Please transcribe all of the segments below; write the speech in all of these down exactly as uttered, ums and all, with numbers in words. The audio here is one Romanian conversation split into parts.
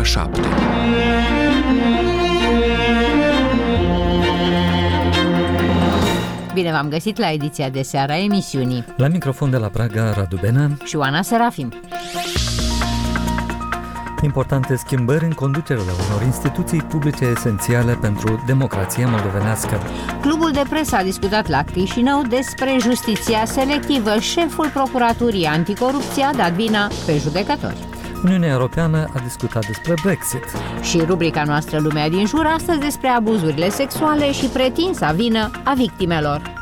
ora șapte. Bine v-am găsit la ediția de seară a emisiunii. La microfon de la Praga, Radu Benea și Oana Serafim. Importante schimbări în conducerea unor instituții publice esențiale pentru democrația moldovenească. Clubul de presă a discutat la Chișinău despre justiția selectivă. Șeful Procuraturii Anticorupție a dat vina pe judecători. Uniunea Europeană a discutat despre Brexit. Și rubrica noastră Lumea din jur astăzi despre abuzurile sexuale și pretinsa vină a victimelor.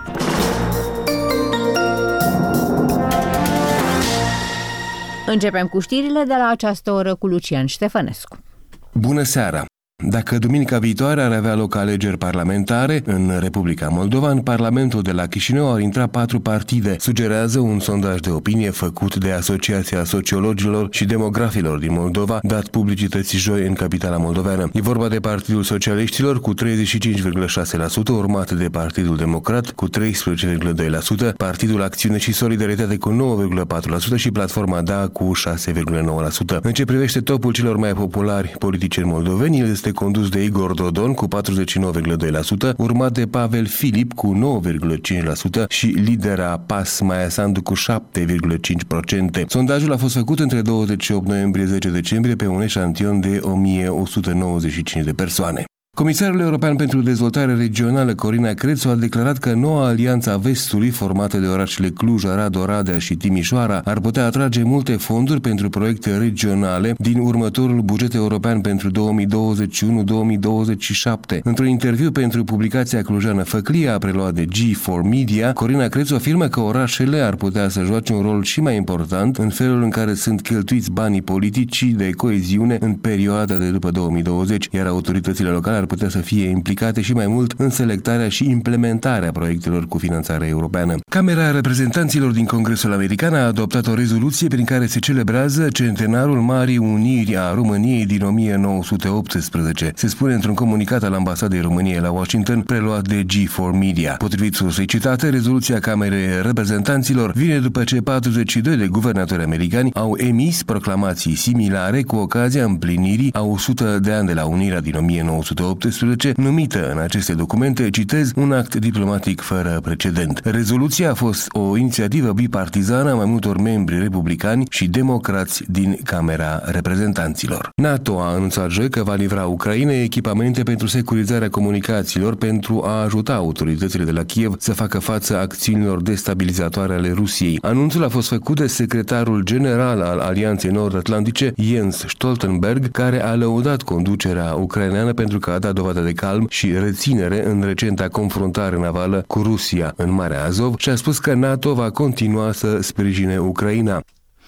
Începem cu știrile de la această oră cu Lucian Ștefănescu. Bună seara! Dacă duminica viitoare ar avea loc alegeri parlamentare în Republica Moldova, în Parlamentul de la Chișinău ar intra patru partide, sugerează un sondaj de opinie făcut de Asociația Sociologilor și Demografilor din Moldova, dat publicității joi în capitala moldoveană. E vorba de Partidul Socialiștilor cu treizeci și cinci virgulă șase la sută, urmat de Partidul Democrat cu treisprezece virgulă doi la sută, Partidul Acțiune și Solidaritate cu nouă virgulă patru la sută și Platforma D A cu șase virgulă nouă la sută. În ce privește topul celor mai populari politicieni moldoveni, el este condus de Igor Dodon cu patruzeci și nouă virgulă doi la sută, urmat de Pavel Filip cu nouă virgulă cinci la sută și lidera P A S Maia Sandu cu șapte virgulă cinci la sută. Sondajul a fost făcut între douăzeci și opt noiembrie - zece decembrie pe un eșantion de o mie o sută nouăzeci și cinci de persoane. Comisarul European pentru Dezvoltare Regională, Corina Crețu, a declarat că noua alianță a Vestului, formată de orașele Cluj, Arad, Oradea și Timișoara, ar putea atrage multe fonduri pentru proiecte regionale din următorul buget european pentru două mii douăzeci și unu - două mii douăzeci și șapte. Într-un interviu pentru publicația clujană Făclia, preluat de G patru Media, Corina Crețu afirmă că orașele ar putea să joace un rol și mai important în felul în care sunt cheltuiți banii politicii de coeziune în perioada de după două mii douăzeci, iar autoritățile locale ar putea să fie implicate și mai mult în selectarea și implementarea proiectelor cu finanțare europeană. Camera Reprezentanților din Congresul American a adoptat o rezoluție prin care se celebrează centenarul Marii Uniri a României din o mie nouă sute optsprezece. Se spune într-un comunicat al Ambasadei României la Washington, preluat de G patru Media. Potrivit sursei citate, rezoluția Camerei Reprezentanților vine după ce patruzeci și doi de guvernatori americani au emis proclamații similare cu ocazia împlinirii a o sută de ani de la Unirea din o mie nouă sute optsprezece, numită în aceste documente, citez, un act diplomatic fără precedent. Rezoluția a fost o inițiativă bipartizană a mai multor membri republicani și democrați din Camera Reprezentanților. NATO a anunțat joi că va livra Ucrainei echipamente pentru securizarea comunicațiilor pentru a ajuta autoritățile de la Kiev să facă față acțiunilor destabilizatoare ale Rusiei. Anunțul a fost făcut de secretarul general al Alianței Nord-Atlantice, Jens Stoltenberg, care a lăudat conducerea ucraineană pentru că a dat dovadă de calm și reținere în recenta confruntare navală cu Rusia în Marea Azov și a spus că NATO va continua să sprijine Ucraina.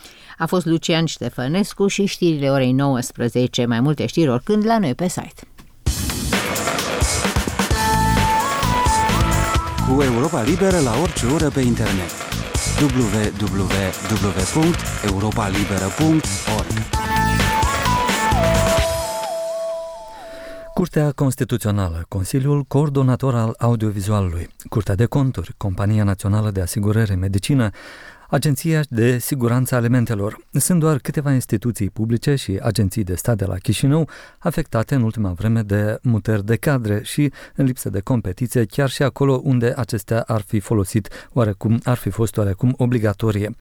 A fost Lucian Ștefănescu și știrile orei nouăsprezece. Mai multe știri oricând la noi pe site. Cu Europa Liberă la orice oră pe internet. w w w punct europa liberă punct org. Curtea Constituțională, Consiliul Coordonator al Audiovizualului, Curtea de Conturi, Compania Națională de Asigurări Medicină, Agenția de Siguranță Alimentelor. Sunt doar câteva instituții publice și agenții de stat de la Chișinău afectate în ultima vreme de mutări de cadre și în lipsă de competiție, chiar și acolo unde acestea ar fi folosit oarecum, ar fi fost oarecum obligatorie.